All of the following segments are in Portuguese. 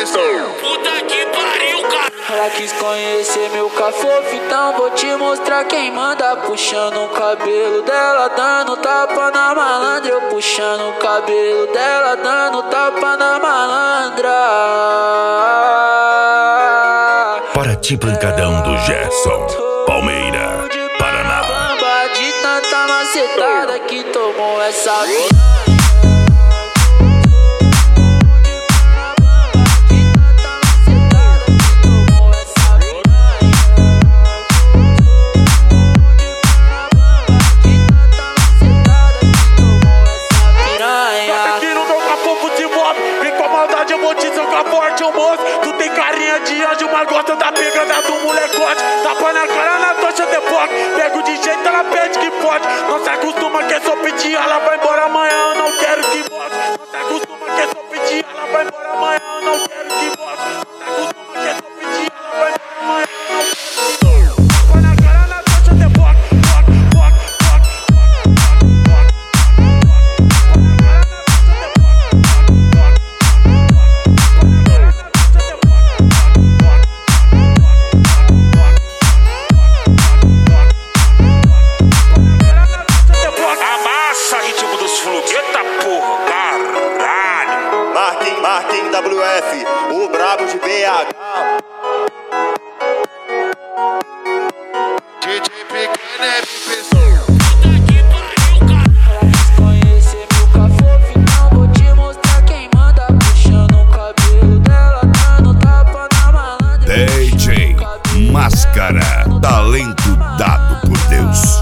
Puta que pariu, cara. Ela quis conhecer meu cafofo, então vou te mostrar quem manda. Puxando o cabelo dela, dando tapa na malandra. Eu puxando o cabelo dela, dando tapa na malandra. Paraty Pancadão do Gerson, Palmeira, Paraná. Bamba de tanta macetada que tomou essa eu vou te socar forte, ô moço. Tu tem carinha de anjo, mas gosta da pegada do molecote. Tapa na cara na tocha de foco. Pego de jeito, ela pede que pode. Não se acostuma que é só pedir, ela vai embora amanhã, eu não quero que volte. Não se acostuma que é só pedir, ela vai embora amanhã, eu não quero que volte. Não se acostuma que é só pedir, ela vai embora amanhã, eu não quero que volte. Tapa na cara na tocha de foco. Marquinhos WF, o brabo de BH. DJ Pequeno é DJ Máscara, talento dado por Deus.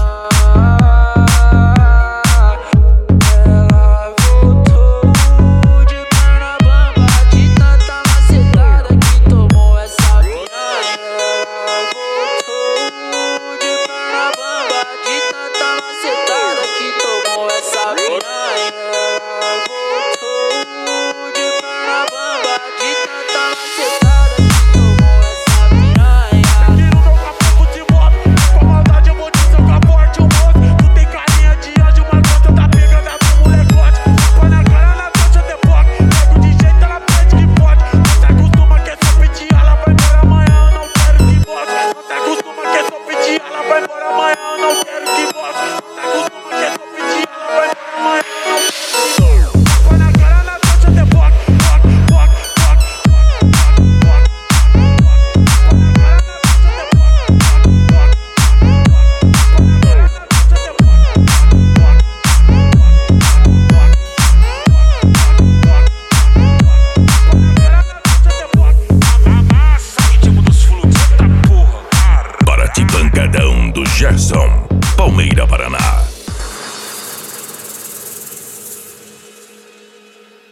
Pancadão do Gerson, Palmeira, Paraná.